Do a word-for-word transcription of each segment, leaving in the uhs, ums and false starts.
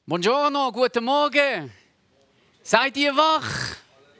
Buongiorno, guten Morgen. Seid ihr wach?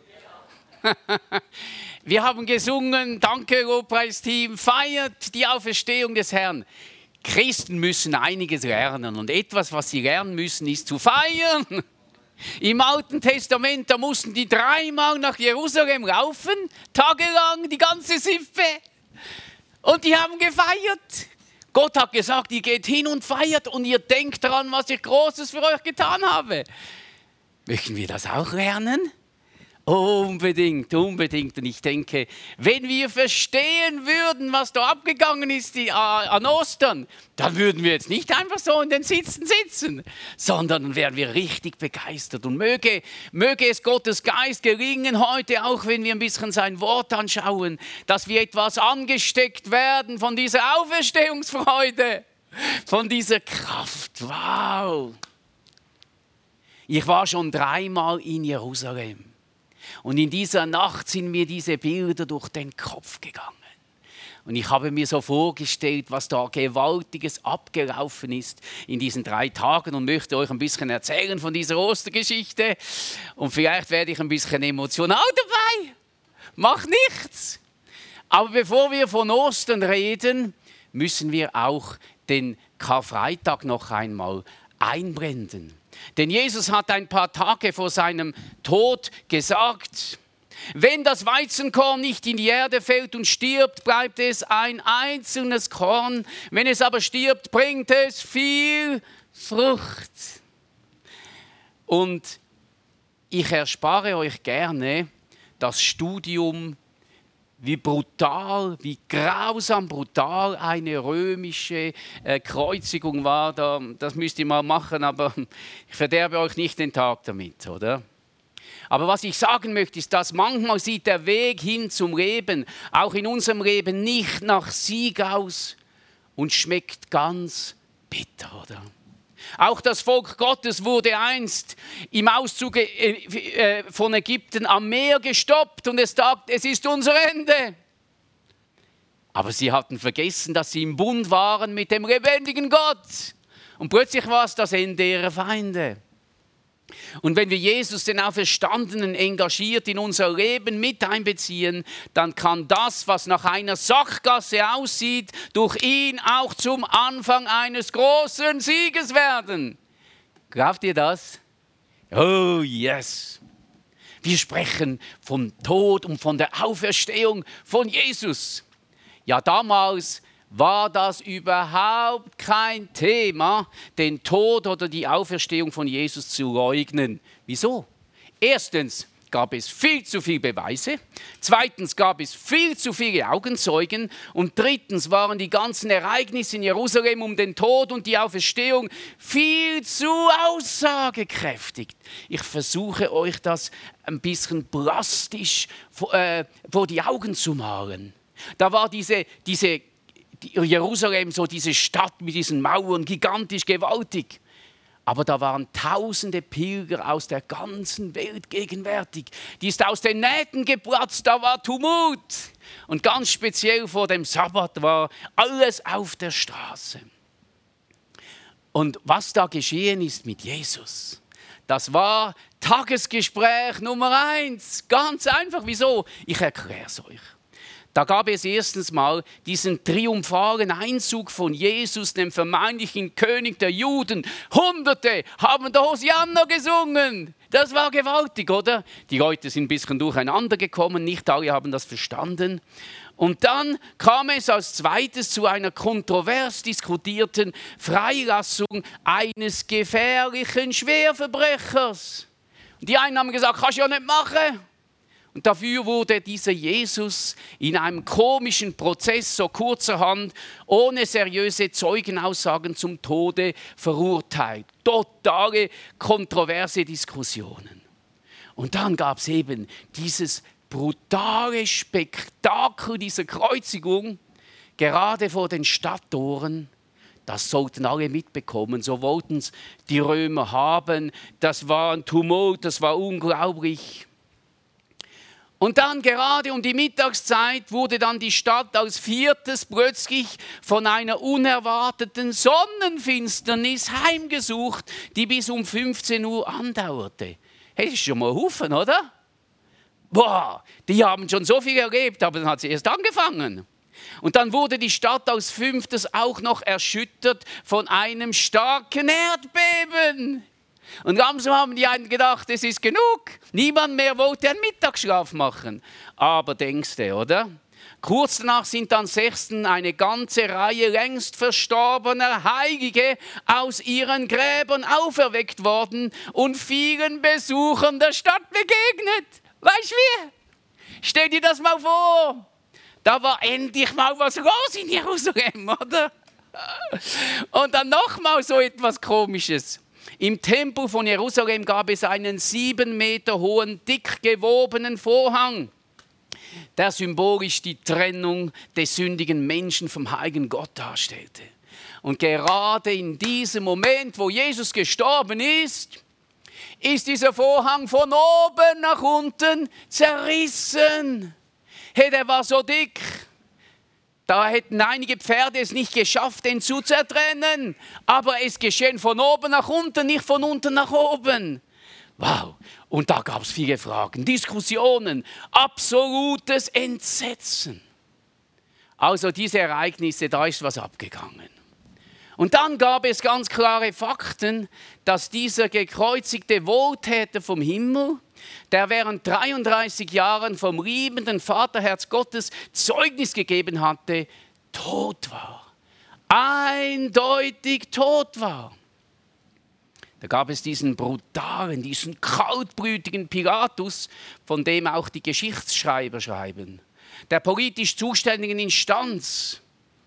Wir haben gesungen, danke Lobpreisteam, feiert die Auferstehung des Herrn. Christen müssen einiges lernen und etwas, was sie lernen müssen, ist zu feiern. Im Alten Testament, da mussten die dreimal nach Jerusalem laufen, tagelang, die ganze Sippe. Und die haben gefeiert. Gott hat gesagt, ihr geht hin und feiert und ihr denkt daran, was ich Großes für euch getan habe. Möchten wir das auch lernen? Unbedingt, unbedingt. Und ich denke, wenn wir verstehen würden, was da abgegangen ist die, äh, an Ostern, dann würden wir jetzt nicht einfach so in den Sitzen sitzen, sondern dann wären wir richtig begeistert. Und möge, möge es Gottes Geist gelingen heute, auch wenn wir ein bisschen sein Wort anschauen, dass wir etwas angesteckt werden von dieser Auferstehungsfreude, von dieser Kraft. Wow! Ich war schon dreimal in Jerusalem. Und in dieser Nacht sind mir diese Bilder durch den Kopf gegangen. Und ich habe mir so vorgestellt, was da Gewaltiges abgelaufen ist in diesen drei Tagen und möchte euch ein bisschen erzählen von dieser Ostergeschichte. Und vielleicht werde ich ein bisschen emotional dabei. Macht nichts. Aber bevor wir von Ostern reden, müssen wir auch den Karfreitag noch einmal einblenden. Denn Jesus hat ein paar Tage vor seinem Tod gesagt, wenn das Weizenkorn nicht in die Erde fällt und stirbt, bleibt es ein einzelnes Korn. Wenn es aber stirbt, bringt es viel Frucht. Und ich erspare euch gerne das Studium, wie brutal, wie grausam brutal eine römische äh, Kreuzigung war. Da, das müsst ihr mal machen, aber ich verderbe euch nicht den Tag damit, oder? Aber was ich sagen möchte, ist, dass manchmal sieht der Weg hin zum Leben, auch in unserem Leben, nicht nach Sieg aus und schmeckt ganz bitter, oder? Auch das Volk Gottes wurde einst im Auszug von Ägypten am Meer gestoppt und es sagt, es ist unser Ende. Aber sie hatten vergessen, dass sie im Bund waren mit dem lebendigen Gott. Und plötzlich war es das Ende ihrer Feinde. Und wenn wir Jesus, den Auferstandenen, engagiert in unser Leben mit einbeziehen, dann kann das, was nach einer Sackgasse aussieht, durch ihn auch zum Anfang eines großen Sieges werden. Glaubt ihr das? Oh yes! Wir sprechen vom Tod und von der Auferstehung von Jesus. Ja, damals war das überhaupt kein Thema, den Tod oder die Auferstehung von Jesus zu leugnen. Wieso? Erstens gab es viel zu viele Beweise, zweitens gab es viel zu viele Augenzeugen und drittens waren die ganzen Ereignisse in Jerusalem um den Tod und die Auferstehung viel zu aussagekräftig. Ich versuche euch das ein bisschen plastisch vor, äh, vor die Augen zu malen. Da war diese, diese Jerusalem, so diese Stadt mit diesen Mauern, gigantisch, gewaltig. Aber da waren tausende Pilger aus der ganzen Welt gegenwärtig. Die ist aus den Nähten geplatzt, da war Tumult. Und ganz speziell vor dem Sabbat war alles auf der Straße. Und was da geschehen ist mit Jesus, das war Tagesgespräch Nummer eins. Ganz einfach. Wieso? Ich erkläre es euch. Da gab es erstens mal diesen triumphalen Einzug von Jesus, dem vermeintlichen König der Juden. Hunderte haben der Hosianna gesungen. Das war gewaltig, oder? Die Leute sind ein bisschen durcheinander gekommen, nicht alle haben das verstanden. Und dann kam es als zweites zu einer kontrovers diskutierten Freilassung eines gefährlichen Schwerverbrechers. Und die einen haben gesagt, kannst du ja nicht machen. Und dafür wurde dieser Jesus in einem komischen Prozess, so kurzerhand, ohne seriöse Zeugenaussagen zum Tode verurteilt. Totale kontroverse Diskussionen. Und dann gab es eben dieses brutale Spektakel dieser Kreuzigung, gerade vor den Stadttoren. Das sollten alle mitbekommen, so wollten es die Römer haben. Das war ein Tumult, das war unglaublich. Und dann gerade um die Mittagszeit wurde dann die Stadt als viertes plötzlich von einer unerwarteten Sonnenfinsternis heimgesucht, die bis um fünfzehn Uhr andauerte. Hey, das ist schon mal ein Haufen, oder? Boah, die haben schon so viel erlebt, aber dann hat sie erst angefangen. Und dann wurde die Stadt als fünftes auch noch erschüttert von einem starken Erdbeben. Und langsam haben die einen gedacht, es ist genug. Niemand mehr wollte einen Mittagsschlaf machen. Aber denkst du, oder? Kurz danach sind dann sechsten eine ganze Reihe längst verstorbener Heilige aus ihren Gräbern auferweckt worden und vielen Besuchern der Stadt begegnet. Weißt du wie? Stell dir das mal vor. Da war endlich mal was los in Jerusalem, oder? Und dann noch mal so etwas Komisches. Im Tempel von Jerusalem gab es einen sieben Meter hohen, dick gewobenen Vorhang, der symbolisch die Trennung des sündigen Menschen vom heiligen Gott darstellte. Und gerade in diesem Moment, wo Jesus gestorben ist, ist dieser Vorhang von oben nach unten zerrissen. Hey, der war so dick. Da hätten einige Pferde es nicht geschafft, den zu zertrennen. Aber es geschehen von oben nach unten, nicht von unten nach oben. Wow. Und da gab es viele Fragen, Diskussionen, absolutes Entsetzen. Also diese Ereignisse, da ist was abgegangen. Und dann gab es ganz klare Fakten, dass dieser gekreuzigte Wohltäter vom Himmel, der während dreiunddreißig Jahren vom liebenden Vaterherz Gottes Zeugnis gegeben hatte, tot war. Eindeutig tot war. Da gab es diesen brutalen, diesen kaltblütigen Pilatus, von dem auch die Geschichtsschreiber schreiben. Der politisch zuständigen Instanz.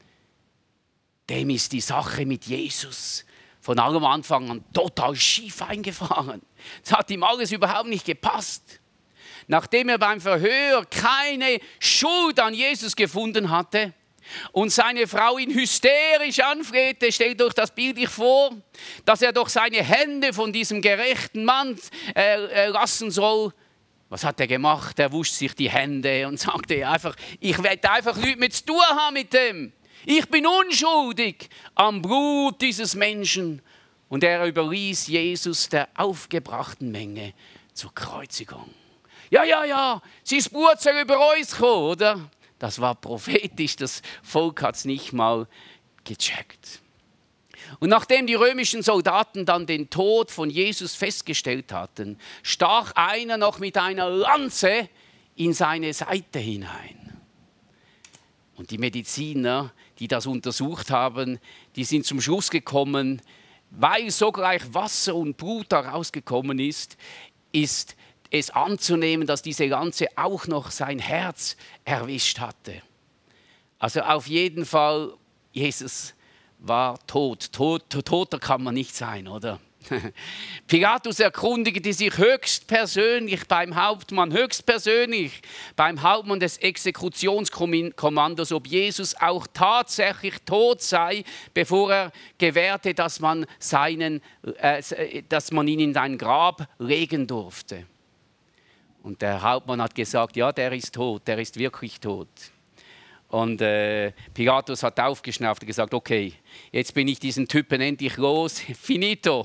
Dem ist die Sache mit Jesus von allem Anfang an total schief eingefahren. Es hat ihm alles überhaupt nicht gepasst. Nachdem er beim Verhör keine Schuld an Jesus gefunden hatte und seine Frau ihn hysterisch anflehte, stellt euch das bildlich vor, dass er doch seine Hände von diesem gerechten Mann äh, äh, lassen soll. Was hat er gemacht? Er wusch sich die Hände und sagte einfach, ich werde einfach nichts mehr zu tun haben mit dem. Ich bin unschuldig am Blut dieses Menschen. Und er überließ Jesus der aufgebrachten Menge zur Kreuzigung. Ja, ja, ja, sie ist Blut soll über uns kommen, oder? Das war prophetisch, das Volk hat es nicht mal gecheckt. Und nachdem die römischen Soldaten dann den Tod von Jesus festgestellt hatten, stach einer noch mit einer Lanze in seine Seite hinein. Und die Mediziner, die das untersucht haben, die sind zum Schluss gekommen, weil sogleich Wasser und Blut daraus gekommen ist, ist es anzunehmen, dass diese Lanze auch noch sein Herz erwischt hatte. Also auf jeden Fall, Jesus war tot. tot. Toter kann man nicht sein, oder? Pilatus erkundigte sich höchstpersönlich beim Hauptmann, höchstpersönlich beim Hauptmann des Exekutionskommandos, ob Jesus auch tatsächlich tot sei, bevor er gewährte, dass man, seinen, äh, dass man ihn in sein Grab legen durfte. Und der Hauptmann hat gesagt, ja, der ist tot, der ist wirklich tot. Und äh, Pilatus hat aufgeschnauft und gesagt, okay, jetzt bin ich diesen Typen endlich los, finito.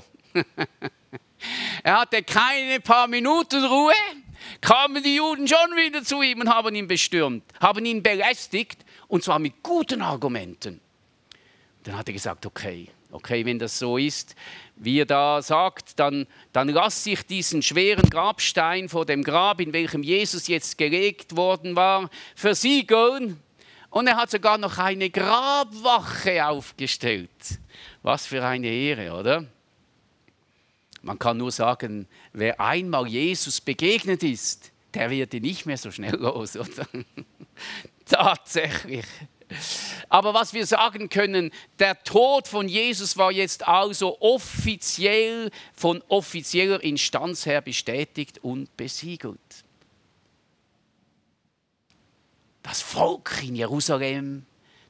Er hatte keine paar Minuten Ruhe, kamen die Juden schon wieder zu ihm und haben ihn bestürmt, haben ihn belästigt und zwar mit guten Argumenten. Dann hat er gesagt, okay, okay, wenn das so ist, wie er da sagt, dann, dann lasse ich diesen schweren Grabstein vor dem Grab, in welchem Jesus jetzt gelegt worden war, versiegeln. Und er hat sogar noch eine Grabwache aufgestellt. Was für eine Ehre, oder? Man kann nur sagen, wer einmal Jesus begegnet ist, der wird ihn nicht mehr so schnell los, oder? Tatsächlich. Aber was wir sagen können, der Tod von Jesus war jetzt also offiziell, von offizieller Instanz her bestätigt und besiegelt. Das Volk in Jerusalem,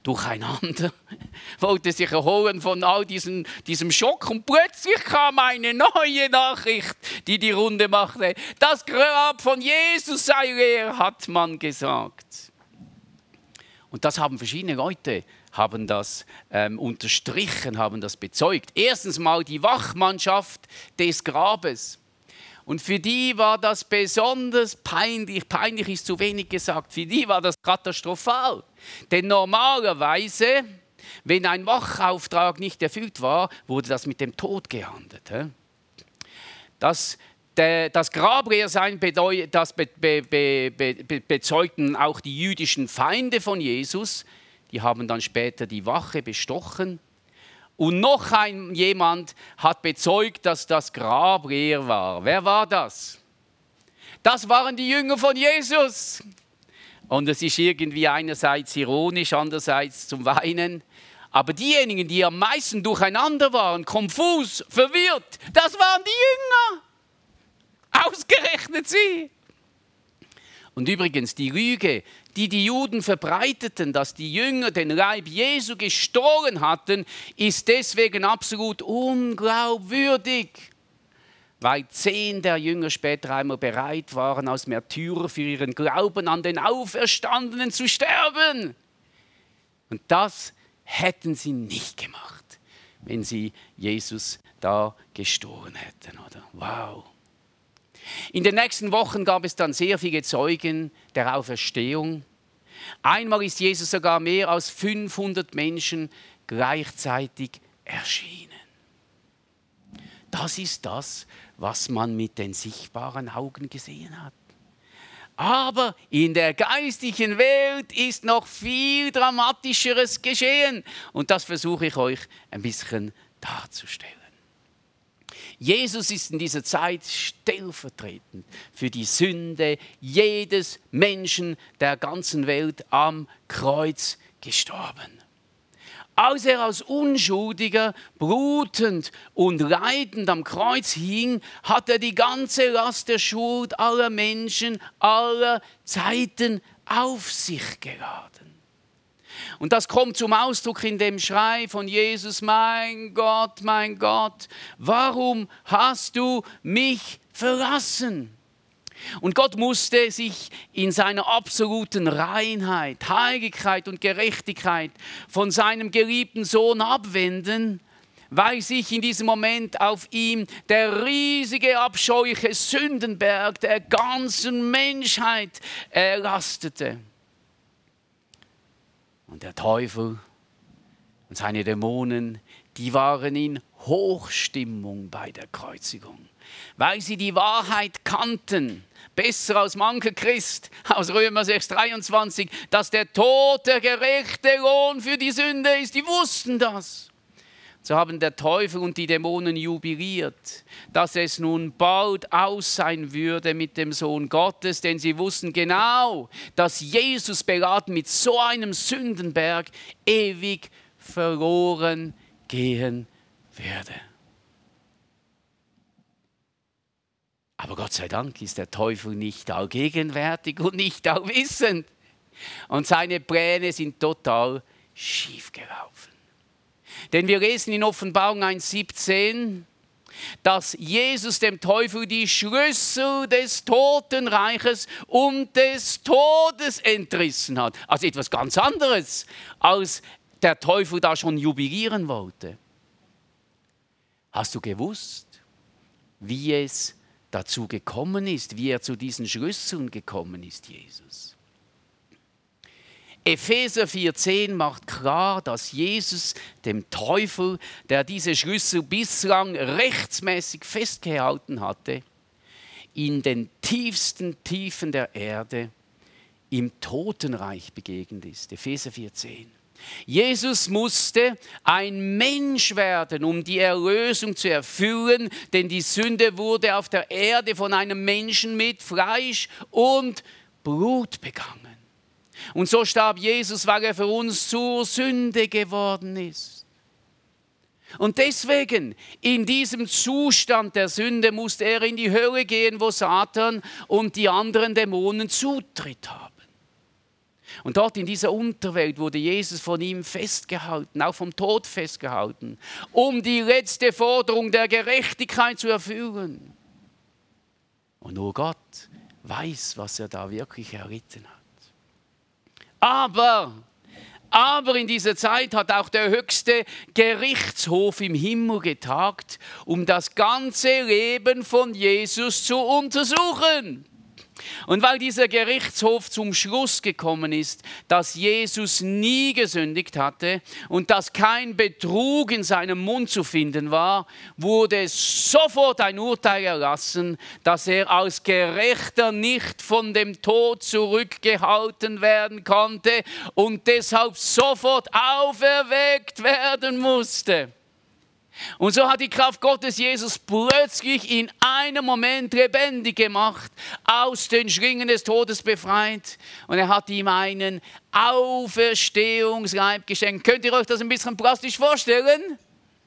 durcheinander, wollte sich erholen von all diesem, diesem Schock und plötzlich kam eine neue Nachricht, die die Runde machte. Das Grab von Jesus sei leer, hat man gesagt. Und das haben verschiedene Leute haben das ähm, unterstrichen, haben das bezeugt. Erstens mal die Wachmannschaft des Grabes. Und für die war das besonders peinlich. Peinlich ist zu wenig gesagt. Für die war das katastrophal. Denn normalerweise, wenn ein Wachauftrag nicht erfüllt war, wurde das mit dem Tod geahndet. Das, der, das Grableersein bedeu, das be, be, be, be, bezeugten auch die jüdischen Feinde von Jesus. Die haben dann später die Wache bestochen. Und noch ein, jemand hat bezeugt, dass das Grab leer war. Wer war das? Das waren die Jünger von Jesus. Und es ist irgendwie einerseits ironisch, andererseits zum Weinen. Aber diejenigen, die am meisten durcheinander waren, konfus, verwirrt, das waren die Jünger. Ausgerechnet sie. Und übrigens, die Lüge, die die Juden verbreiteten, dass die Jünger den Leib Jesu gestohlen hatten, ist deswegen absolut unglaubwürdig. Weil zehn der Jünger später einmal bereit waren, als Märtyrer für ihren Glauben an den Auferstandenen zu sterben. Und das hätten sie nicht gemacht, wenn sie Jesus da gestohlen hätten, oder? Wow. In den nächsten Wochen gab es dann sehr viele Zeugen der Auferstehung. Einmal ist Jesus sogar mehr als fünfhundert Menschen gleichzeitig erschienen. Das ist das, was man mit den sichtbaren Augen gesehen hat. Aber in der geistigen Welt ist noch viel Dramatischeres geschehen. Und das versuche ich euch ein bisschen darzustellen. Jesus ist in dieser Zeit stellvertretend für die Sünde jedes Menschen der ganzen Welt am Kreuz gestorben. Als er als Unschuldiger, blutend und leidend am Kreuz hing, hat er die ganze Last der Schuld aller Menschen aller Zeiten auf sich geladen. Und das kommt zum Ausdruck in dem Schrei von Jesus: Mein Gott, mein Gott, warum hast du mich verlassen? Und Gott musste sich in seiner absoluten Reinheit, Heiligkeit und Gerechtigkeit von seinem geliebten Sohn abwenden, weil sich in diesem Moment auf ihm der riesige, abscheuliche Sündenberg der ganzen Menschheit lastete. Und der Teufel und seine Dämonen, die waren in Hochstimmung bei der Kreuzigung, weil sie die Wahrheit kannten, besser als mancher Christ aus Römer sechs dreiundzwanzig, dass der Tod der gerechte Lohn für die Sünde ist. Die wussten das. So haben der Teufel und die Dämonen jubiliert, dass es nun bald aus sein würde mit dem Sohn Gottes, denn sie wussten genau, dass Jesus beladen mit so einem Sündenberg ewig verloren gehen werde. Aber Gott sei Dank ist der Teufel nicht allgegenwärtig und nicht allwissend. Und seine Pläne sind total schiefgelaufen. Denn wir lesen in Offenbarung eins siebzehn, dass Jesus dem Teufel die Schlüssel des Totenreiches und des Todes entrissen hat. Also etwas ganz anderes, als der Teufel da schon jubilieren wollte. Hast du gewusst, wie es dazu gekommen ist, wie er zu diesen Schlüsseln gekommen ist, Jesus? Epheser vier zehn macht klar, dass Jesus dem Teufel, der diese Schlüssel bislang rechtsmäßig festgehalten hatte, in den tiefsten Tiefen der Erde im Totenreich begegnet ist. Epheser vier zehn. Jesus musste ein Mensch werden, um die Erlösung zu erfüllen, denn die Sünde wurde auf der Erde von einem Menschen mit Fleisch und Blut begangen. Und so starb Jesus, weil er für uns zur Sünde geworden ist. Und deswegen, in diesem Zustand der Sünde, musste er in die Hölle gehen, wo Satan und die anderen Dämonen Zutritt haben. Und dort in dieser Unterwelt wurde Jesus von ihm festgehalten, auch vom Tod festgehalten, um die letzte Forderung der Gerechtigkeit zu erfüllen. Und nur Gott weiß, was er da wirklich erlitten hat. Aber, aber in dieser Zeit hat auch der höchste Gerichtshof im Himmel getagt, um das ganze Leben von Jesus zu untersuchen. Und weil dieser Gerichtshof zum Schluss gekommen ist, dass Jesus nie gesündigt hatte und dass kein Betrug in seinem Mund zu finden war, wurde sofort ein Urteil erlassen, dass er als Gerechter nicht von dem Tod zurückgehalten werden konnte und deshalb sofort auferweckt werden musste. Und so hat die Kraft Gottes Jesus plötzlich in einem Moment lebendig gemacht, aus den Schlingen des Todes befreit. Und er hat ihm einen Auferstehungsleib geschenkt. Könnt ihr euch das ein bisschen plastisch vorstellen?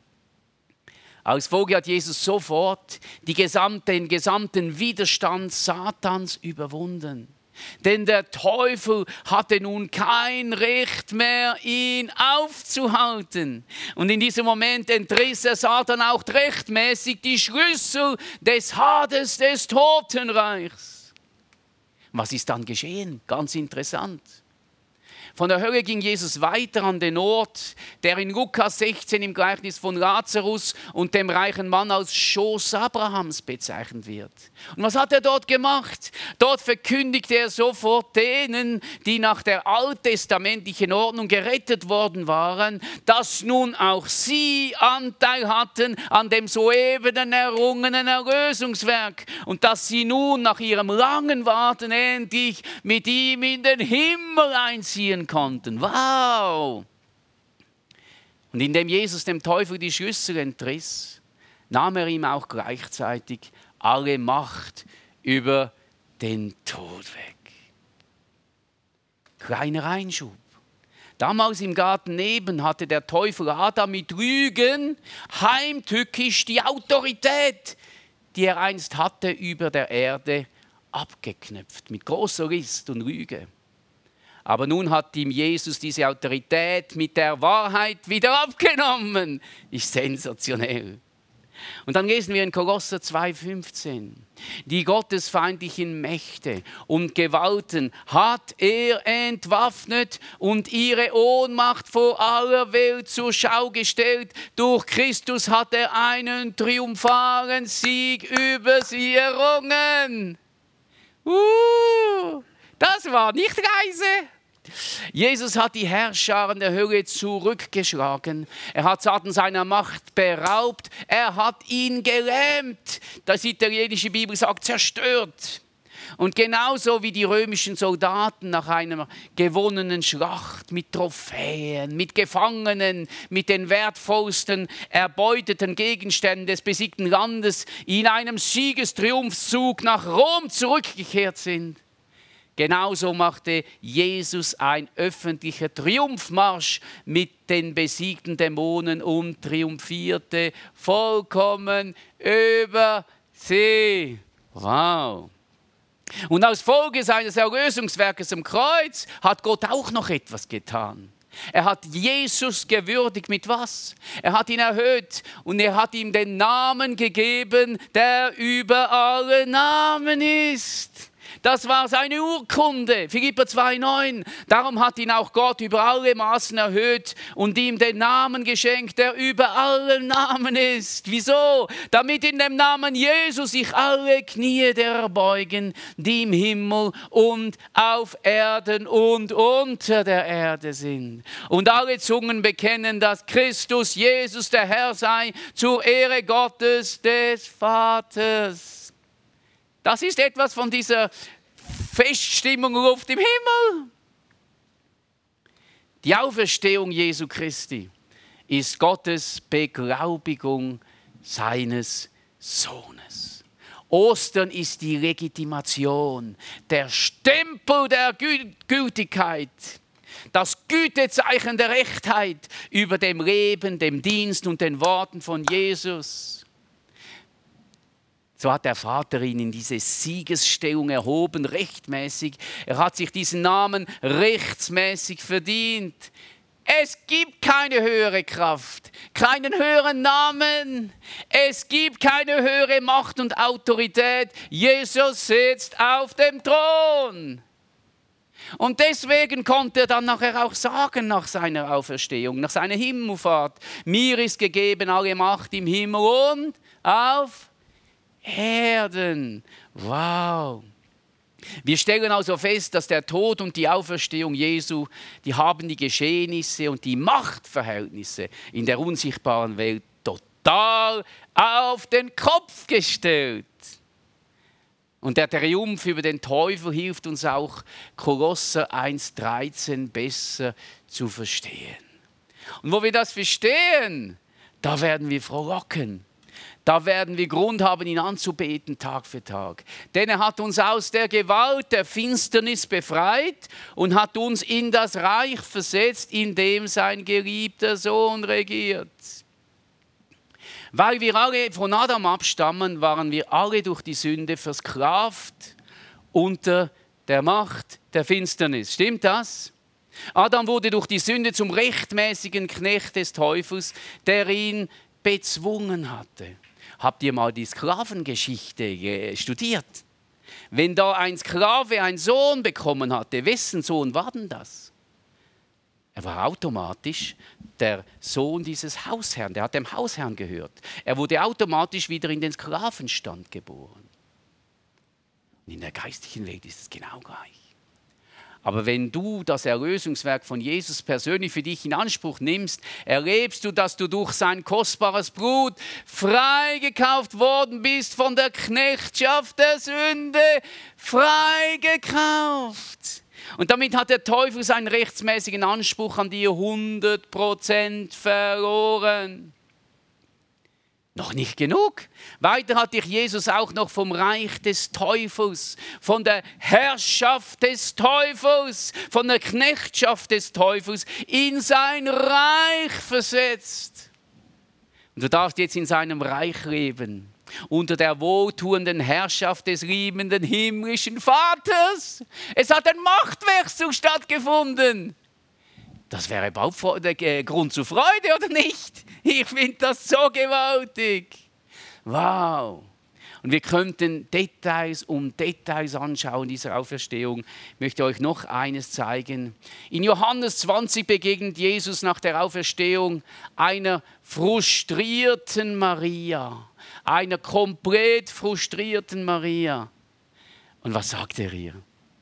Als Folge hat Jesus sofort die gesamte, den gesamten Widerstand Satans überwunden. Denn der Teufel hatte nun kein Recht mehr, ihn aufzuhalten. Und in diesem Moment entriss der Satan auch rechtmäßig die Schlüssel des Hades des Totenreichs. Was ist dann geschehen? Ganz interessant. Von der Hölle ging Jesus weiter an den Ort, der in Lukas sechzehn im Gleichnis von Lazarus und dem reichen Mann als Schoß Abrahams bezeichnet wird. Und was hat er dort gemacht? Dort verkündigte er sofort denen, die nach der alttestamentlichen Ordnung gerettet worden waren, dass nun auch sie Anteil hatten an dem soeben errungenen Erlösungswerk und dass sie nun nach ihrem langen Warten endlich mit ihm in den Himmel einziehen konnten. Wow! Und indem Jesus dem Teufel die Schlüssel entriss, nahm er ihm auch gleichzeitig alle Macht über den Tod weg. Kleiner Einschub. Damals im Garten neben hatte der Teufel Adam mit Lügen heimtückisch die Autorität, die er einst hatte, über der Erde abgeknöpft, mit großer List und Lüge. Aber nun hat ihm Jesus diese Autorität mit der Wahrheit wieder abgenommen. Ist sensationell. Und dann lesen wir in Kolosser zwei fünfzehn. Die gottesfeindlichen Mächte und Gewalten hat er entwaffnet und ihre Ohnmacht vor aller Welt zur Schau gestellt. Durch Christus hat er einen triumphalen Sieg über sie errungen. Uh, das war nicht leise. Jesus hat die Herrscharen der Hölle zurückgeschlagen. Er hat Satan seiner Macht beraubt. Er hat ihn gelähmt. Das italienische Bibel sagt zerstört. Und genauso wie die römischen Soldaten nach einer gewonnenen Schlacht mit Trophäen, mit Gefangenen, mit den wertvollsten erbeuteten Gegenständen des besiegten Landes in einem Siegestriumphzug nach Rom zurückgekehrt sind, genauso machte Jesus ein öffentlicher Triumphmarsch mit den besiegten Dämonen und triumphierte vollkommen über sie. Wow! Und als Folge seines Erlösungswerkes am Kreuz hat Gott auch noch etwas getan. Er hat Jesus gewürdigt mit was? Er hat ihn erhöht und er hat ihm den Namen gegeben, der über alle Namen ist. Das war seine Urkunde, Philipper zwei neun. Darum hat ihn auch Gott über alle Maßen erhöht und ihm den Namen geschenkt, der über allen Namen ist. Wieso? Damit in dem Namen Jesus sich alle Knie derer beugen, die im Himmel und auf Erden und unter der Erde sind. Und alle Zungen bekennen, dass Christus Jesus der Herr sei, zur Ehre Gottes des Vaters. Das ist etwas von dieser Feststimmung Luft im Himmel. Die Auferstehung Jesu Christi ist Gottes Beglaubigung seines Sohnes. Ostern ist die Legitimation, der Stempel der Gü- Gültigkeit, das Gütezeichen der Rechtheit über dem Leben, dem Dienst und den Worten von Jesus. So hat der Vater ihn in diese Siegesstellung erhoben, rechtmäßig. Er hat sich diesen Namen rechtsmäßig verdient. Es gibt keine höhere Kraft, keinen höheren Namen. Es gibt keine höhere Macht und Autorität. Jesus sitzt auf dem Thron. Und deswegen konnte er dann nachher auch sagen, nach seiner Auferstehung, nach seiner Himmelfahrt: Mir ist gegeben alle Macht im Himmel und auf Erden. Wow. Wir stellen also fest, dass der Tod und die Auferstehung Jesu, die haben die Geschehnisse und die Machtverhältnisse in der unsichtbaren Welt total auf den Kopf gestellt. Und der Triumph über den Teufel hilft uns auch, Kolosser eins dreizehn besser zu verstehen. Und wo wir das verstehen, da werden wir frohlocken. Da werden wir Grund haben, ihn anzubeten, Tag für Tag. Denn er hat uns aus der Gewalt der Finsternis befreit und hat uns in das Reich versetzt, in dem sein geliebter Sohn regiert. Weil wir alle von Adam abstammen, waren wir alle durch die Sünde versklavt unter der Macht der Finsternis. Stimmt das? Adam wurde durch die Sünde zum rechtmäßigen Knecht des Teufels, der ihn bezwungen hatte. Habt ihr mal die Sklavengeschichte studiert? Wenn da ein Sklave einen Sohn bekommen hatte, wessen Sohn war denn das? Er war automatisch der Sohn dieses Hausherrn, der hat dem Hausherrn gehört. Er wurde automatisch wieder in den Sklavenstand geboren. Und in der geistlichen Welt ist es genau gleich. Aber wenn du das Erlösungswerk von Jesus persönlich für dich in Anspruch nimmst, erlebst du, dass du durch sein kostbares Blut freigekauft worden bist von der Knechtschaft der Sünde, freigekauft. Und damit hat der Teufel seinen rechtmäßigen Anspruch an dir hundert Prozent verloren. Noch nicht genug. Weiter hat dich Jesus auch noch vom Reich des Teufels, von der Herrschaft des Teufels, von der Knechtschaft des Teufels in sein Reich versetzt. Und du darfst jetzt in seinem Reich leben, unter der wohltuenden Herrschaft des liebenden himmlischen Vaters. Es hat ein Machtwechsel stattgefunden. Das wäre überhaupt Grund zur Freude, oder nicht? Ich finde das so gewaltig. Wow. Und wir könnten Details um Details anschauen dieser Auferstehung. Ich möchte euch noch eines zeigen. In Johannes zwanzig begegnet Jesus nach der Auferstehung einer frustrierten Maria. Einer komplett frustrierten Maria. Und was sagt er ihr?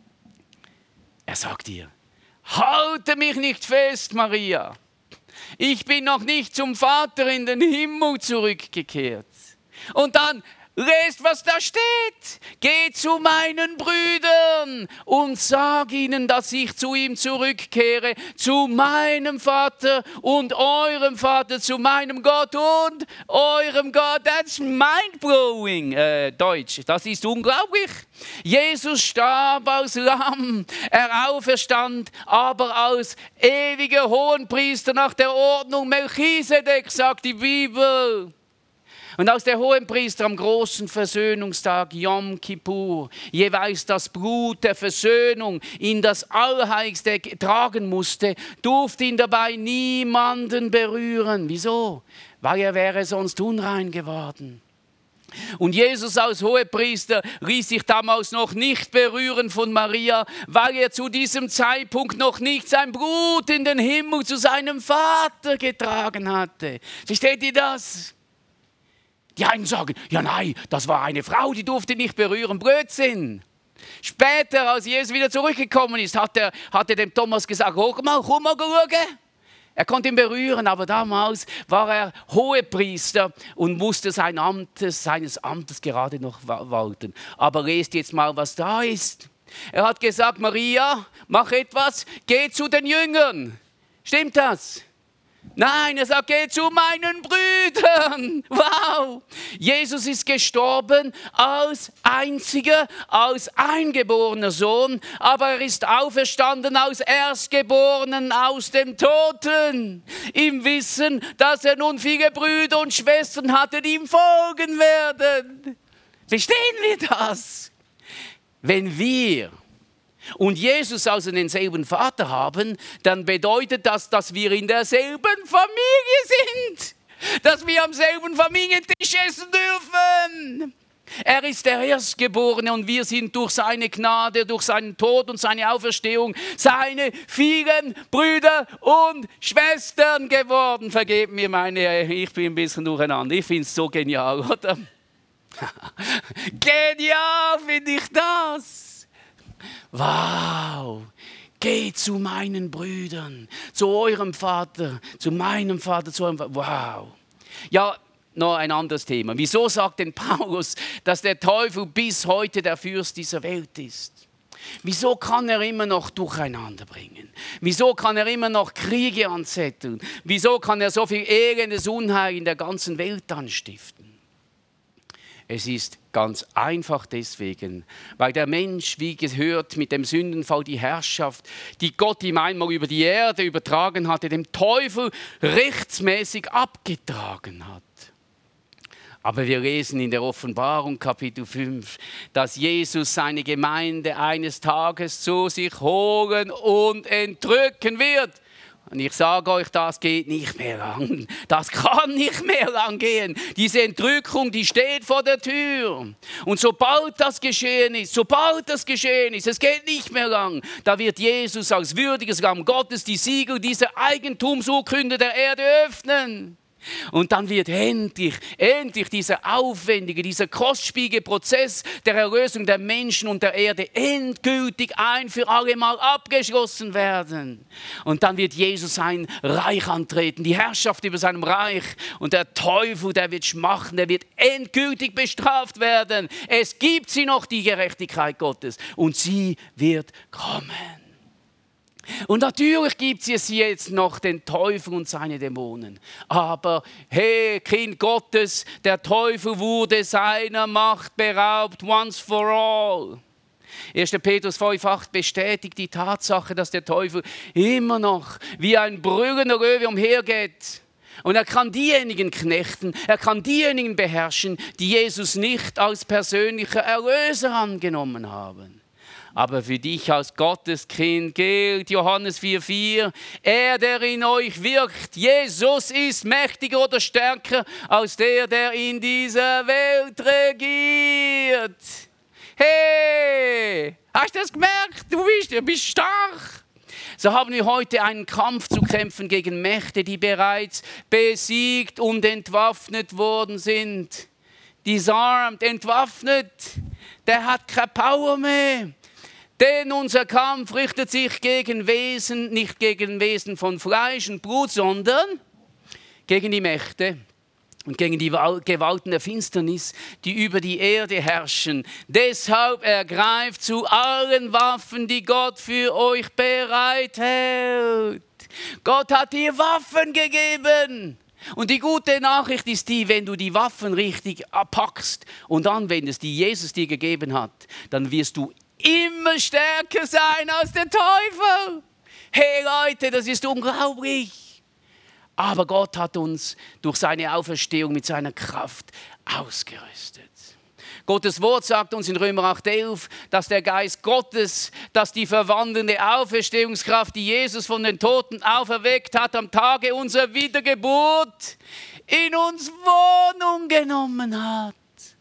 Er sagt ihr: Halte mich nicht fest, Maria. Ich bin noch nicht zum Vater in den Himmel zurückgekehrt. Und dann lest, was da steht. Geh zu meinen Brüdern und sag ihnen, dass ich zu ihm zurückkehre, zu meinem Vater und eurem Vater, zu meinem Gott und eurem Gott. That's mind-blowing, äh, Deutsch. Das ist unglaublich. Jesus starb als Lamm, er auferstand, aber als ewiger Hohenpriester nach der Ordnung Melchisedek, sagt die Bibel. Und als der Hohenpriester am großen Versöhnungstag Yom Kippur jeweils das Blut der Versöhnung in das Allerheiligste tragen musste, durfte ihn dabei niemanden berühren. Wieso? Weil er wäre sonst unrein geworden. Und Jesus als Hohepriester ließ sich damals noch nicht berühren von Maria, weil er zu diesem Zeitpunkt noch nicht sein Blut in den Himmel zu seinem Vater getragen hatte. Versteht ihr das? Die einen sagen, ja nein, das war eine Frau, die durfte nicht berühren. Blödsinn. Später, als Jesus wieder zurückgekommen ist, hat er, hat er dem Thomas gesagt, guck mal, komm mal schauen. Er konnte ihn berühren, aber damals war er Hohepriester und musste sein Amtes, seines Amtes gerade noch walten. Aber lest jetzt mal, was da ist. Er hat gesagt, Maria, mach etwas, geh zu den Jüngern. Stimmt das? Nein, er sagt, geh zu meinen Brüdern. Wow! Jesus ist gestorben als einziger, als eingeborener Sohn, aber er ist auferstanden als Erstgeborenen aus den Toten. Im Wissen, dass er nun viele Brüder und Schwestern hatte, die ihm folgen werden. Verstehen wir das? Wenn wir und Jesus also denselben Vater haben, dann bedeutet das, dass wir in derselben Familie sind. Dass wir am selben Familientisch essen dürfen. Er ist der Erstgeborene und wir sind durch seine Gnade, durch seinen Tod und seine Auferstehung seine vielen Brüder und Schwestern geworden. Vergebt mir meine, ich bin ein bisschen durcheinander. Ich finde es so genial, oder? Genial finde ich das. Wow. Geht zu meinen Brüdern, zu eurem Vater, zu meinem Vater, zu eurem Vater. Wow. Ja, noch ein anderes Thema. Wieso sagt denn Paulus, dass der Teufel bis heute der Fürst dieser Welt ist? Wieso kann er immer noch Durcheinander bringen? Wieso kann er immer noch Kriege anzetteln? Wieso kann er so viel elendes Unheil in der ganzen Welt anstiften? Es ist ganz einfach deswegen, weil der Mensch, wie gehört, mit dem Sündenfall die Herrschaft, die Gott ihm einmal über die Erde übertragen hatte, dem Teufel rechtsmäßig abgetragen hat. Aber wir lesen in der Offenbarung Kapitel fünf, dass Jesus seine Gemeinde eines Tages zu sich holen und entrücken wird. Und ich sage euch, das geht nicht mehr lang. Das kann nicht mehr lang gehen. Diese Entrückung, die steht vor der Tür. Und sobald das geschehen ist, sobald das geschehen ist, es geht nicht mehr lang, da wird Jesus als würdiges Lamm Gottes die Siegel dieser Eigentumsurkunde der Erde öffnen. Und dann wird endlich, endlich dieser aufwendige, dieser kostspielige Prozess der Erlösung der Menschen und der Erde endgültig ein für alle Mal abgeschlossen werden. Und dann wird Jesus sein Reich antreten, die Herrschaft über seinem Reich. Und der Teufel, der wird schmachten, der wird endgültig bestraft werden. Es gibt sie noch, die Gerechtigkeit Gottes. Und sie wird kommen. Und natürlich gibt es jetzt noch den Teufel und seine Dämonen. Aber, hey, Kind Gottes, der Teufel wurde seiner Macht beraubt, once for all. erster Petrus fünf acht bestätigt die Tatsache, dass der Teufel immer noch wie ein brüllender Löwe umhergeht. Und er kann diejenigen knechten, er kann diejenigen beherrschen, die Jesus nicht als persönlicher Erlöser angenommen haben. Aber für dich als Gotteskind gilt Johannes vier vier, er, der in euch wirkt, Jesus ist mächtiger oder stärker als der, der in dieser Welt regiert. Hey, hast du das gemerkt? Du bist, du bist stark. So haben wir heute einen Kampf zu kämpfen gegen Mächte, die bereits besiegt und entwaffnet worden sind. Disarmed, entwaffnet, der hat keine Power mehr. Denn unser Kampf richtet sich gegen Wesen, nicht gegen Wesen von Fleisch und Blut, sondern gegen die Mächte und gegen die Gewalten der Finsternis, die über die Erde herrschen. Deshalb ergreift zu allen Waffen, die Gott für euch bereithält. Gott hat dir Waffen gegeben. Und die gute Nachricht ist die, wenn du die Waffen richtig packst und anwendest, die Jesus dir gegeben hat, dann wirst du immer stärker sein als der Teufel. Hey Leute, das ist unglaublich. Aber Gott hat uns durch seine Auferstehung mit seiner Kraft ausgerüstet. Gottes Wort sagt uns in Römer acht elf, dass der Geist Gottes, dass die verwandelnde Auferstehungskraft, die Jesus von den Toten auferweckt hat, am Tage unserer Wiedergeburt in uns Wohnung genommen hat.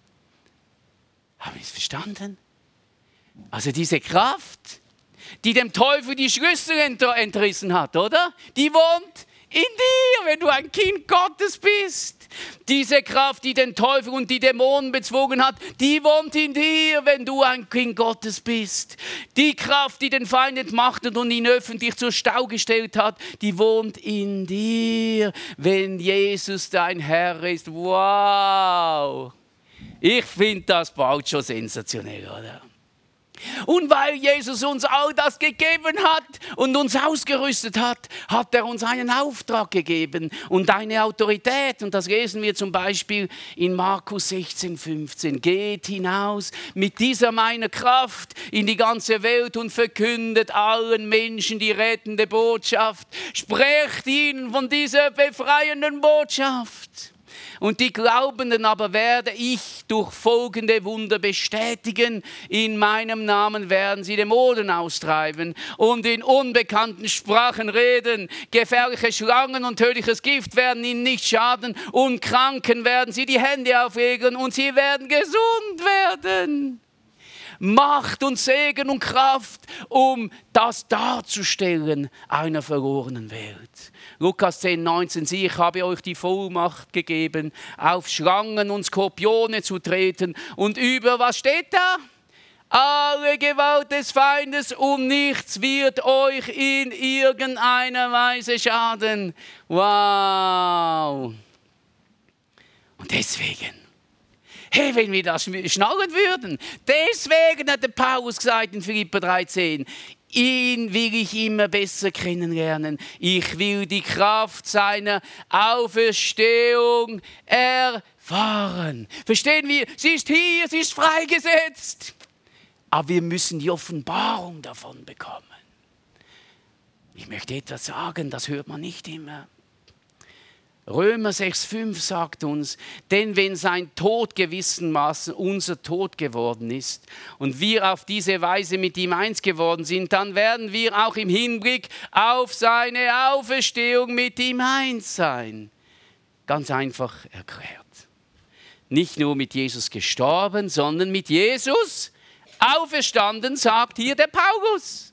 Haben wir es verstanden? Also diese Kraft, die dem Teufel die Schlüssel entrissen hat, oder? Die wohnt in dir, wenn du ein Kind Gottes bist. Diese Kraft, die den Teufel und die Dämonen bezwungen hat, die wohnt in dir, wenn du ein Kind Gottes bist. Die Kraft, die den Feind entmachtet und ihn öffentlich zur Stau gestellt hat, die wohnt in dir, wenn Jesus dein Herr ist. Wow! Ich finde das bald schon sensationell, oder? Und weil Jesus uns all das gegeben hat und uns ausgerüstet hat, hat er uns einen Auftrag gegeben und eine Autorität. Und das lesen wir zum Beispiel in Markus sechzehn fünfzehn. Geht hinaus mit dieser meiner Kraft in die ganze Welt und verkündet allen Menschen die rettende Botschaft. Sprecht ihnen von dieser befreienden Botschaft. Und die Glaubenden aber werde ich durch folgende Wunder bestätigen. In meinem Namen werden sie Dämonen austreiben und in unbekannten Sprachen reden. Gefährliche Schlangen und tödliches Gift werden ihnen nicht schaden. Und Kranken werden sie die Hände auflegen und sie werden gesund werden. Macht und Segen und Kraft, um das darzustellen einer verlorenen Welt. Lukas zehn, neunzehn, sieh, ich habe euch die Vollmacht gegeben, auf Schlangen und Skorpione zu treten und über, was steht da? Alle Gewalt des Feindes und nichts wird euch in irgendeiner Weise schaden. Wow! Und deswegen, hey, wenn wir das schnallen würden, deswegen hat der Paulus gesagt in Philipper dreizehn, ihn will ich immer besser kennenlernen. Ich will die Kraft seiner Auferstehung erfahren. Verstehen wir? Sie ist hier, sie ist freigesetzt. Aber wir müssen die Offenbarung davon bekommen. Ich möchte etwas sagen, das hört man nicht immer. Römer sechs, fünf sagt uns, denn wenn sein Tod gewissermaßen unser Tod geworden ist und wir auf diese Weise mit ihm eins geworden sind, dann werden wir auch im Hinblick auf seine Auferstehung mit ihm eins sein. Ganz einfach erklärt. Nicht nur mit Jesus gestorben, sondern mit Jesus auferstanden, sagt hier der Paulus.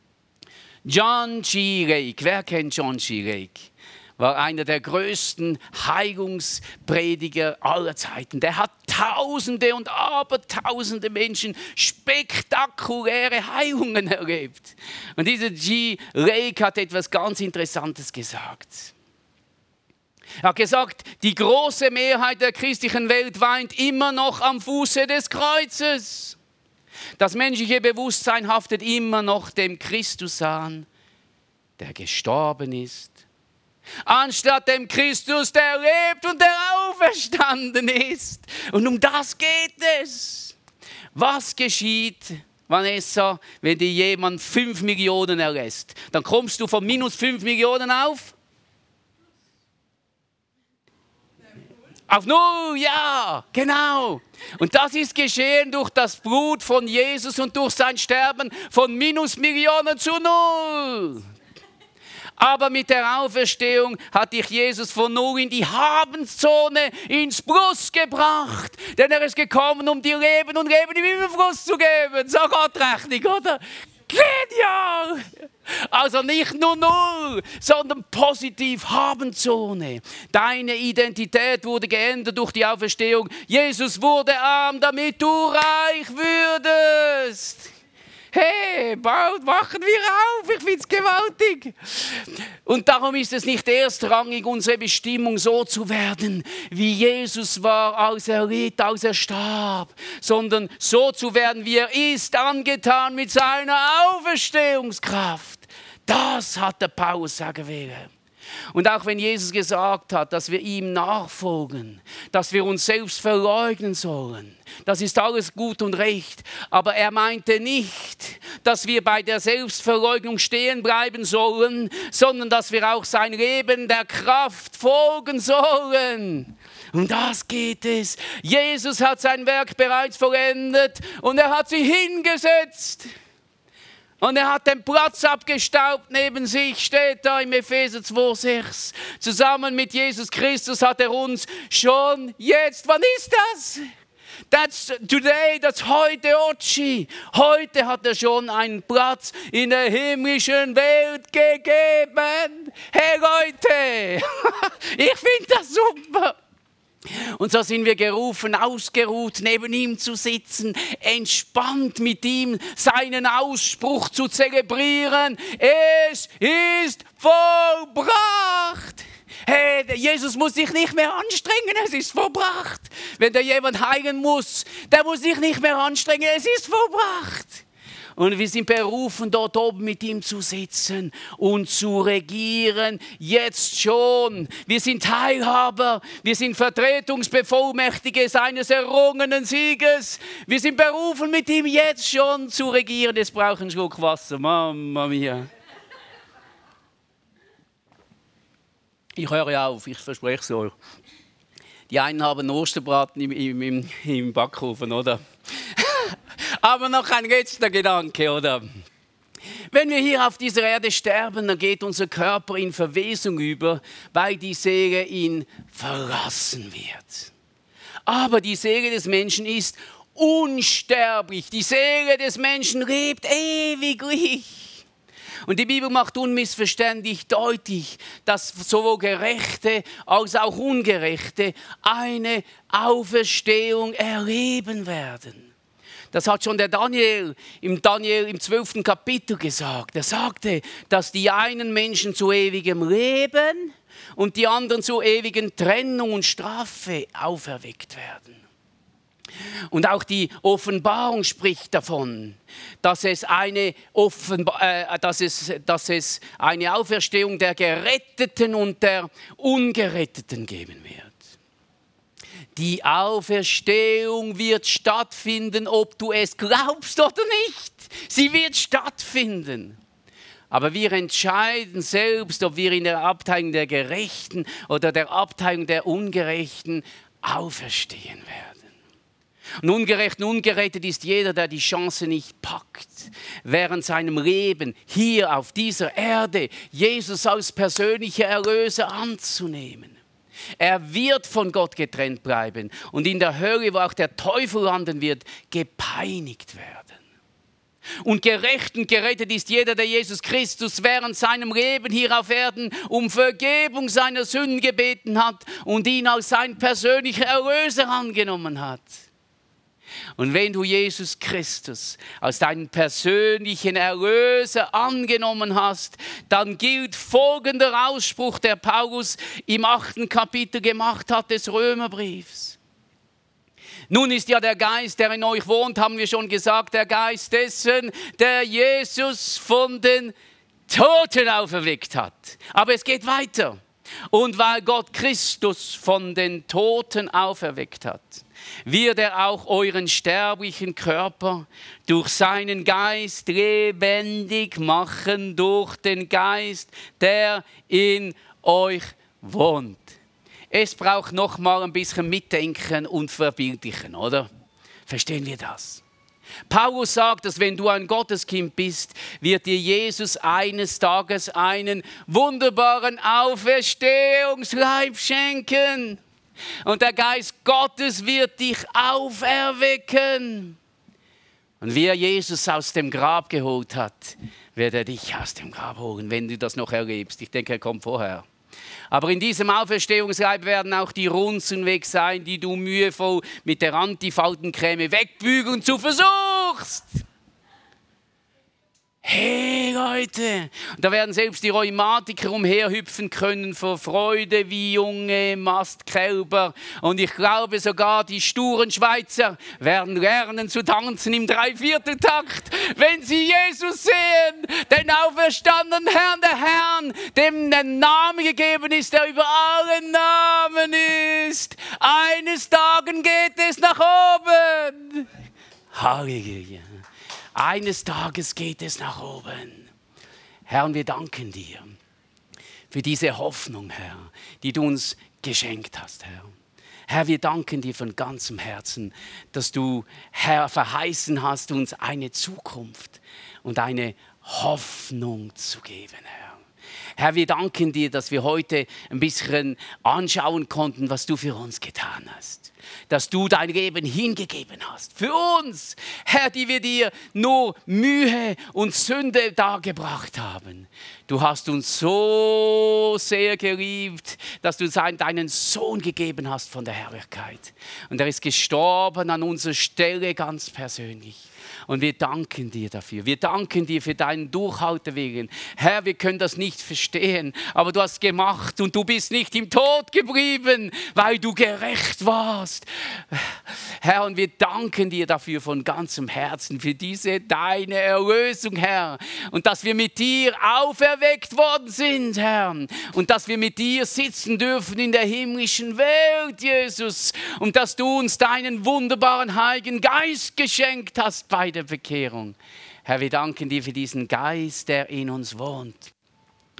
John G. Lake, wer kennt John G. Lake? War einer der größten Heilungsprediger aller Zeiten. Der hat Tausende und Abertausende Menschen spektakuläre Heilungen erlebt. Und dieser G. Lake hat etwas ganz Interessantes gesagt. Er hat gesagt, die große Mehrheit der christlichen Welt weint immer noch am Fuße des Kreuzes. Das menschliche Bewusstsein haftet immer noch dem Christus an, der gestorben ist. Anstatt dem Christus, der lebt und der auferstanden ist. Und um das geht es. Was geschieht, Vanessa, wenn dir jemand fünf Millionen erlässt? Dann kommst du von minus fünf Millionen auf? Auf null, ja, genau. Und das ist geschehen durch das Blut von Jesus und durch sein Sterben von minus Millionen zu null. Aber mit der Auferstehung hat dich Jesus von null in die Habenszone, ins Plus gebracht. Denn er ist gekommen, um dir Leben und Leben im Überfluss zu geben. So Gottrechnung, oder? Genial! Also nicht nur null, sondern positiv Habenzone. Deine Identität wurde geändert durch die Auferstehung. Jesus wurde arm, damit du reich würdest. Hey, bald wachen wir auf, ich finde es gewaltig. Und darum ist es nicht erstrangig, unsere Bestimmung so zu werden, wie Jesus war, als er litt, als er starb, sondern so zu werden, wie er ist, angetan mit seiner Auferstehungskraft. Das hat der Paulus sagen will. Und auch wenn Jesus gesagt hat, dass wir ihm nachfolgen, dass wir uns selbst verleugnen sollen, das ist alles gut und recht. Aber er meinte nicht, dass wir bei der Selbstverleugnung stehen bleiben sollen, sondern dass wir auch sein Leben der Kraft folgen sollen. Um das geht es. Jesus hat sein Werk bereits vollendet und er hat sie hingesetzt. Und er hat den Platz abgestaubt neben sich, steht da im Epheser zwei, sechs. Zusammen mit Jesus Christus hat er uns schon jetzt, wann ist das? That's today, das heute, Otschi. Heute hat er schon einen Platz in der himmlischen Welt gegeben. Hey Leute, ich finde das super. Und so sind wir gerufen, ausgeruht, neben ihm zu sitzen, entspannt mit ihm seinen Ausspruch zu zelebrieren. Es ist vollbracht. Hey, Jesus muss sich nicht mehr anstrengen, es ist vollbracht. Wenn der jemand heilen muss, der muss sich nicht mehr anstrengen, es ist vollbracht. Und wir sind berufen, dort oben mit ihm zu sitzen und zu regieren, jetzt schon. Wir sind Teilhaber, wir sind Vertretungsbevollmächtige seines errungenen Sieges. Wir sind berufen, mit ihm jetzt schon zu regieren. Jetzt brauche ich einen Schluck Wasser, Mama mia. Ich höre auf, ich verspreche es euch. Die einen haben Osterbraten im, im, im, im Backofen, oder? Aber noch ein letzter Gedanke, oder? Wenn wir hier auf dieser Erde sterben, dann geht unser Körper in Verwesung über, weil die Seele ihn verlassen wird. Aber die Seele des Menschen ist unsterblich. Die Seele des Menschen lebt ewiglich. Und die Bibel macht unmissverständlich deutlich, dass sowohl Gerechte als auch Ungerechte eine Auferstehung erleben werden. Das hat schon der Daniel im Daniel im zwölften Kapitel gesagt. Er sagte, dass die einen Menschen zu ewigem Leben und die anderen zu ewigen Trennung und Strafe auferweckt werden. Und auch die Offenbarung spricht davon, dass es eine, Offenba- äh, dass es, dass es eine Auferstehung der Geretteten und der Ungeretteten geben wird. Die Auferstehung wird stattfinden, ob du es glaubst oder nicht. Sie wird stattfinden. Aber wir entscheiden selbst, ob wir in der Abteilung der Gerechten oder der Abteilung der Ungerechten auferstehen werden. Und ungerecht und ungerettet ist jeder, der die Chance nicht packt, während seinem Leben hier auf dieser Erde Jesus als persönlicher Erlöser anzunehmen. Er wird von Gott getrennt bleiben und in der Hölle, wo auch der Teufel landen wird, gepeinigt werden. Und gerecht und gerettet ist jeder, der Jesus Christus während seinem Leben hier auf Erden um Vergebung seiner Sünden gebeten hat und ihn als sein persönlicher Erlöser angenommen hat. Und wenn du Jesus Christus als deinen persönlichen Erlöser angenommen hast, dann gilt folgender Ausspruch, der Paulus im achten Kapitel gemacht hat des Römerbriefs. Nun ist ja der Geist, der in euch wohnt, haben wir schon gesagt, der Geist dessen, der Jesus von den Toten auferweckt hat. Aber es geht weiter. Und weil Gott Christus von den Toten auferweckt hat, wird er auch euren sterblichen Körper durch seinen Geist lebendig machen, durch den Geist, der in euch wohnt. Es braucht noch mal ein bisschen Mitdenken und Verbildlichen, oder? Verstehen wir das? Paulus sagt, dass wenn du ein Gotteskind bist, wird dir Jesus eines Tages einen wunderbaren Auferstehungsleib schenken. Und der Geist Gottes wird dich auferwecken. Und wie er Jesus aus dem Grab geholt hat, wird er dich aus dem Grab holen, wenn du das noch erlebst. Ich denke, er kommt vorher. Aber in diesem Auferstehungsleib werden auch die Runzeln weg sein, die du mühevoll mit der Antifaltencreme wegbügeln zu versuchst. Hey Leute, da werden selbst die Rheumatiker umherhüpfen können vor Freude wie junge Mastkälber. Und ich glaube sogar die sturen Schweizer werden lernen zu tanzen im Dreivierteltakt, wenn sie Jesus sehen, den auferstandenen Herrn der Herrn, dem der Name gegeben ist, der über allen Namen ist. Eines Tages geht es nach oben. Halleluja. Eines Tages geht es nach oben. Herr, und wir danken dir für diese Hoffnung, Herr, die du uns geschenkt hast, Herr. Herr, wir danken dir von ganzem Herzen, dass du, Herr, verheißen hast, uns eine Zukunft und eine Hoffnung zu geben, Herr. Herr, wir danken dir, dass wir heute ein bisschen anschauen konnten, was du für uns getan hast. Dass du dein Leben hingegeben hast. Für uns, Herr, die wir dir nur Mühe und Sünde dargebracht haben. Du hast uns so sehr geliebt, dass du deinen Sohn gegeben hast von der Herrlichkeit. Und er ist gestorben an unserer Stelle ganz persönlich. Und wir danken dir dafür. Wir danken dir für deinen Durchhaltewillen. Herr, wir können das nicht verstehen, aber du hast gemacht und du bist nicht im Tod geblieben, weil du gerecht warst. Herr, und wir danken dir dafür von ganzem Herzen, für diese deine Erlösung, Herr. Und dass wir mit dir auferweckt worden sind, Herr. Und dass wir mit dir sitzen dürfen in der himmlischen Welt, Jesus. Und dass du uns deinen wunderbaren Heiligen Geist geschenkt hast bei der Bekehrung. Herr, wir danken dir für diesen Geist, der in uns wohnt.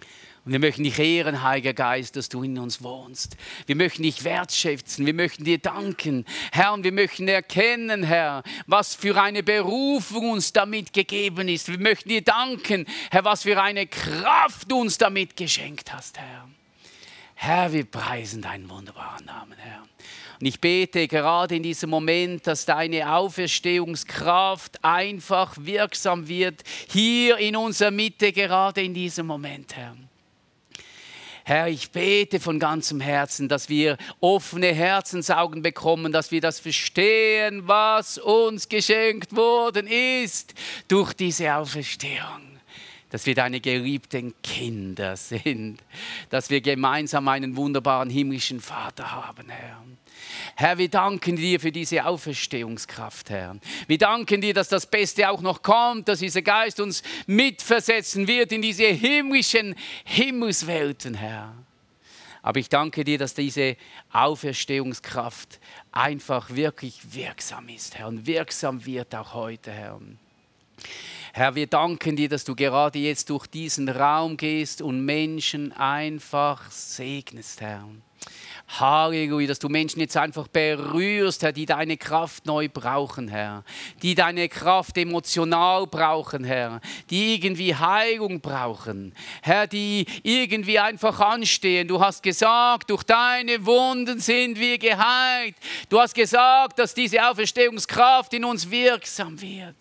Und wir möchten dich ehren, Heiliger Geist, dass du in uns wohnst. Wir möchten dich wertschätzen, wir möchten dir danken. Herr, und wir möchten erkennen, Herr, was für eine Berufung uns damit gegeben ist. Wir möchten dir danken, Herr, was für eine Kraft du uns damit geschenkt hast, Herr. Herr, wir preisen deinen wunderbaren Namen, Herr. Und ich bete gerade in diesem Moment, dass deine Auferstehungskraft einfach wirksam wird, hier in unserer Mitte, gerade in diesem Moment, Herr. Herr, ich bete von ganzem Herzen, dass wir offene Herzensaugen bekommen, dass wir das verstehen, was uns geschenkt worden ist durch diese Auferstehung. Dass wir deine geliebten Kinder sind, dass wir gemeinsam einen wunderbaren himmlischen Vater haben, Herr. Herr, wir danken dir für diese Auferstehungskraft, Herr. Wir danken dir, dass das Beste auch noch kommt, dass dieser Geist uns mitversetzen wird in diese himmlischen Himmelswelten, Herr. Aber ich danke dir, dass diese Auferstehungskraft einfach wirklich wirksam ist, Herr, und wirksam wird auch heute, Herr. Herr, wir danken dir, dass du gerade jetzt durch diesen Raum gehst und Menschen einfach segnest, Herr. Halleluja, dass du Menschen jetzt einfach berührst, Herr, die deine Kraft neu brauchen, Herr. Die deine Kraft emotional brauchen, Herr. Die irgendwie Heilung brauchen. Herr, die irgendwie einfach anstehen. Du hast gesagt, durch deine Wunden sind wir geheilt. Du hast gesagt, dass diese Auferstehungskraft in uns wirksam wird.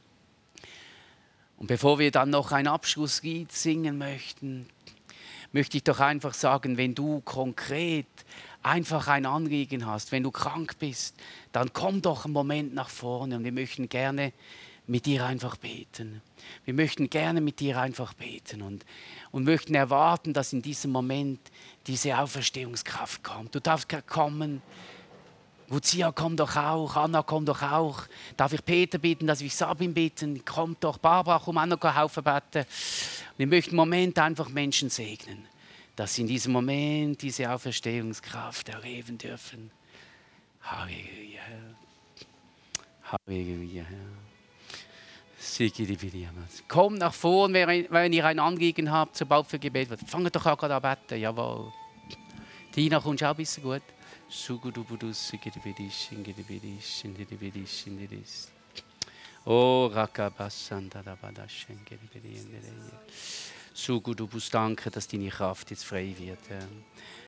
Und bevor wir dann noch ein Abschlusslied singen möchten, möchte ich doch einfach sagen, wenn du konkret einfach ein Anliegen hast, wenn du krank bist, dann komm doch einen Moment nach vorne und wir möchten gerne mit dir einfach beten. Wir möchten gerne mit dir einfach beten und, und möchten erwarten, dass in diesem Moment diese Auferstehungskraft kommt. Du darfst kommen. Lucia, komm doch auch. Anna, komm doch auch. Darf ich Peter bitten, dass ich Sabine bitten? Komm doch. Barbara, komm auch noch helfen beten. Wir möchten im Moment einfach Menschen segnen, dass sie in diesem Moment diese Auferstehungskraft erleben dürfen. Halleluja, Herr. Halleluja, Herr. Kommt nach vorne, wenn ihr ein Anliegen habt, sobald für Gebet wird. Fangt doch auch gerade an beten, jawohl. Tina, kommst du auch ein bisschen gut? Oh, Rakabasanda, so gut, du musst danken, dass deine Kraft jetzt frei wird.